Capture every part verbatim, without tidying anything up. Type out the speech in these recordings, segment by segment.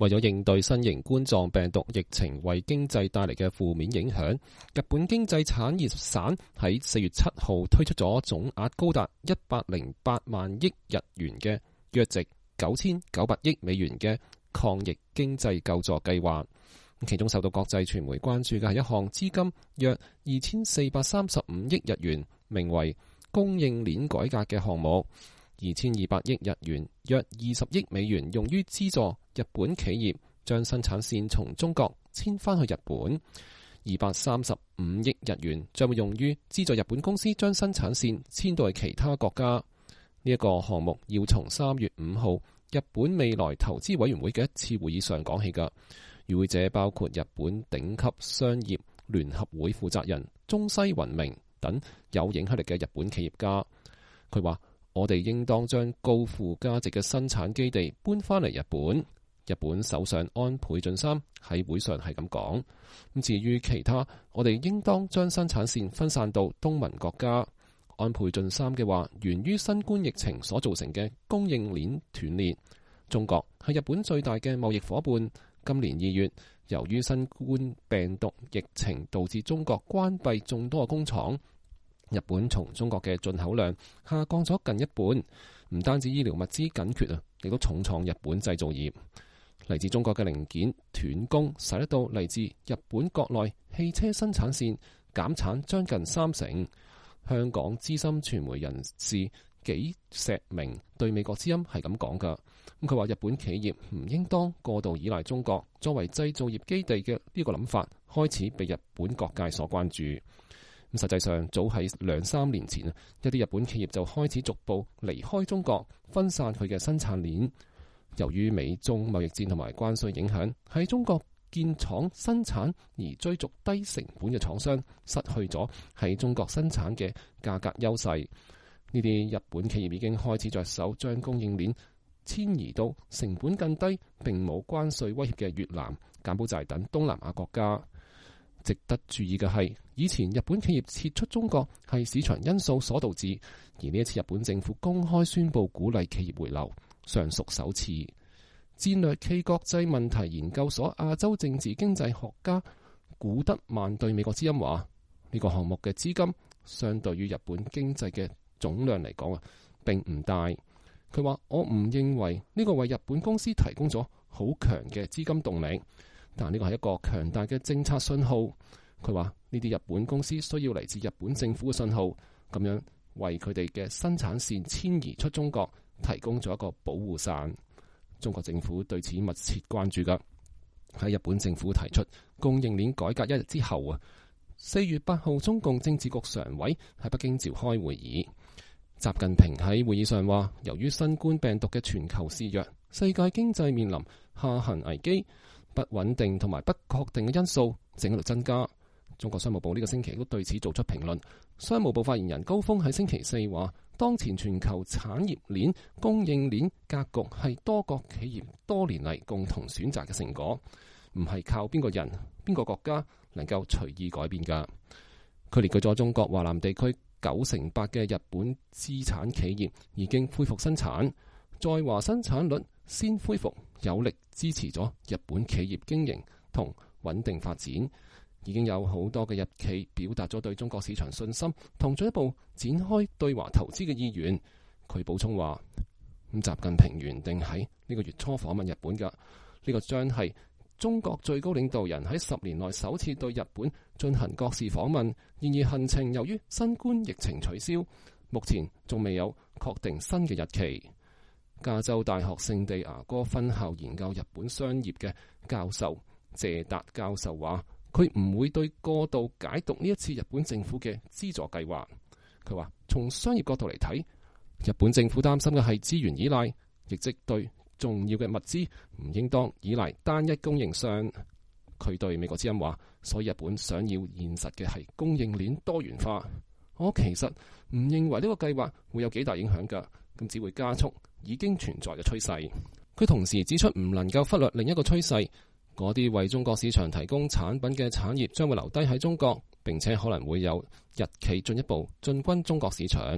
為咗應對新型冠狀病毒疫情為經濟帶嚟嘅負面影響，日本經濟產業省喺四月七號推出咗總額高達一百零八萬億日元嘅約值九千九百億美元嘅抗疫經濟救助計劃。其中受到國際傳媒關注嘅係一項資金約二千四百三十五億日元，名為供應鏈改革嘅項目。二千二百億日元約二十億美元用於資助日本企業將生產線從中國遷返去日本，二百三十五億日元將會用於資助日本公司將生產線遷到去其他國家。呢、這、一個項目要從三月五號日本未來投資委員會嘅一次會議上講起㗎。與會者包括日本頂級商業聯合會負責人中西宏明等有影響力嘅日本企業家。佢話：我哋應當將高附加值嘅生產基地搬返嚟日本。日本首相安倍晉三喺會上係咁講。咁至於其他，我哋應當將生產線分散到東盟國家。安倍晉三嘅話源於新冠疫情所造成嘅供應鏈斷裂。中國係日本最大嘅貿易夥伴。今年二月，由於新冠病毒疫情導致中國關閉眾多嘅工廠。日本從中國嘅進口量下降咗近一半，唔單止醫療物資緊缺啊，亦都重創日本製造業。嚟自中國嘅零件斷供，使得到嚟自日本國內汽車生產線減產將近三成。香港資深傳媒人士紀石明對美國之音係咁講㗎。咁佢話日本企業唔應當過度依賴中國作為製造業基地嘅呢個諗法，開始被日本各界所關注。咁實際上，早喺兩三年前啊，一啲日本企業就開始逐步離開中國，分散佢嘅生產鏈。由於美中貿易戰同埋關稅影響，喺中國建廠生產而追逐低成本嘅廠商，失去咗喺中國生產嘅價格優勢。呢啲日本企業已經開始着手將供應鏈遷移到成本更低、並冇關稅威脅嘅越南、柬埔寨等東南亞國家。值得注意嘅係，以前日本企業撤出中國係市場因素所導致，而呢一次日本政府公開宣布鼓勵企業回流，尚屬首次。戰略暨國際問題研究所亞洲政治經濟學家古德曼對美國之音話：呢、這個項目嘅資金相對於日本經濟嘅總量嚟講啊，並唔大。佢話：我唔認為呢個為日本公司提供咗好強嘅資金動力。但呢個係一個強大嘅政策信號。佢話呢啲日本公司需要嚟自日本政府嘅信號，咁樣為佢哋嘅生產線遷移出中國提供咗一個保護傘。中國政府對此密切關注㗎。喺日本政府提出供應鏈改革一日之後啊，四月八號中共政治局常委喺北京召開會議。習近平喺會議上話：由於新冠病毒嘅全球肆虐，世界經濟面臨下行危機。不穩定同埋不確定嘅因素正喺度增加。中國商務部呢個星期都對此做出評論。商務部發言人高峰喺星期四話：當前全球產業鏈供應鏈格局係多國企業多年嚟共同選擇嘅成果，唔係靠邊個人邊個國家能夠隨意改變㗎。佢列舉咗中國華南地區九成八嘅日本資產企業已經恢復生產，在華生產率先恢復，有力支持咗日本企業經營同穩定發展。已經有好多嘅日企表達咗對中國市場信心同進一步展開對華投資嘅意願。佢補充話：咁習近平原定喺呢個月初訪問日本㗎，呢、這個將係中國最高領導人喺十年內首次對日本進行國事訪問。然而行程由於新冠疫情取消，目前仲未有確定新嘅日期。加州大學聖地牙哥分校研究日本商業嘅教授謝達教授話：佢唔會對過度解讀呢一次日本政府嘅資助計劃。佢話從商業角度嚟睇，日本政府擔心嘅係資源依賴，亦即對重要嘅物資唔應當依賴單一供應商。佢對美國之音話：所以日本想要現實嘅係供應鏈多元化。我其實唔認為呢個計劃會有幾大影響㗎，咁只會加速已經存在嘅趨勢。佢同時指出，唔能夠忽略另一個趨勢，嗰啲為中國市場提供產品嘅產業將會留低喺中國，並且可能會有日企進一步進軍中國市場。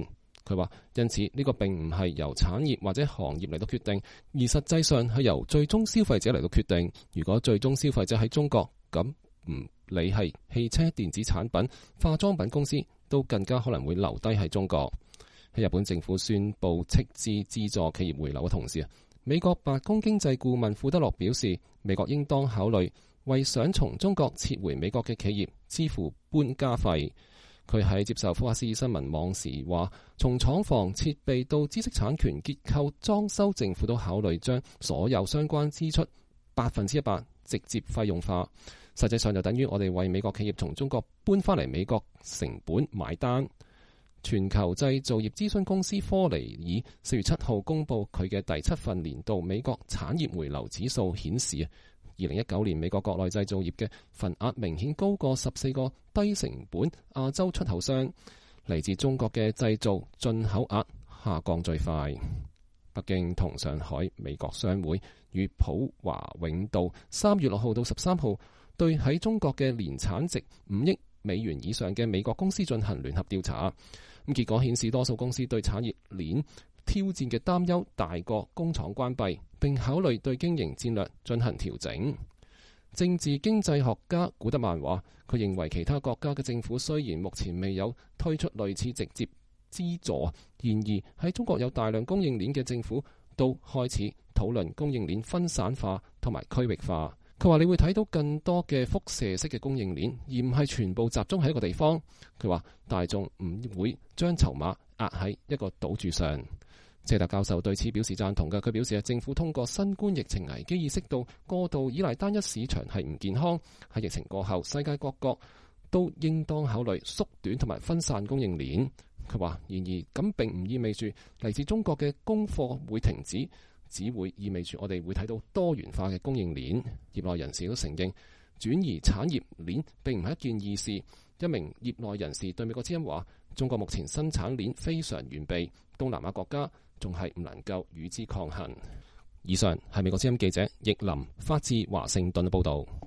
佢話，因此呢個並唔係由產業或者行業嚟到決定，而實際上係由最終消費者嚟到決定。如果最終消費者喺中國，咁唔理係汽車、電子產品、化妝品公司，都更加可能會留低喺中國。喺日本政府宣布斥資資助企業回流嘅同時，美國白宮經濟顧問庫德洛表示，美國應當考慮為想從中國撤回美國嘅企業支付搬家費。佢喺接受福克斯新聞網時話，從廠房設備到知識產權結構裝修，政府都考慮將所有相關支出百分之一百直接費用化。實際上就等於我哋為美國企業從中國搬翻嚟美國成本買單。全球製造業諮詢公司科尼爾四月七號公佈佢嘅第七份年度美國產業回流指數顯示，二零一九年美國國內製造業嘅份額明顯高過十四個低成本亞洲出口商，嚟自中國嘅製造進口額下降最快。北京同上海美國商會與普華永道三月六號到十三號對喺中國嘅年產值五億美元以上嘅美國公司進行聯合調查。咁結果顯示，多數公司對產業鏈挑戰嘅擔憂大過工廠關閉，並考慮對經營戰略進行調整。政治經濟學家古德曼話，佢認為其他國家嘅政府雖然目前未有推出類似直接資助，然而喺中國有大量供應鏈嘅政府都開始討論供應鏈分散化同埋區域化。佢話你會睇到更多嘅輻射式嘅供應鏈，而唔係全部集中喺一個地方。佢話大眾唔會將籌碼壓喺一個賭注上。謝達教授對此表示贊同嘅，佢表示政府通過新冠疫情危機意識到過度依賴單一市場係唔健康。喺疫情過後，世界各國都應當考慮縮短同埋分散供應鏈。佢話然而咁並唔意味住嚟自中國嘅供貨會停止，只會意味住我哋會睇到多元化嘅供應鏈。業內人士都承認轉移產業鏈並唔係一件易事。一名業內人士對美國之音話，中國目前生產鏈非常完備，東南亞國家仲係唔能夠與之抗衡。以上係美國之音記者易林發自華盛頓嘅報道。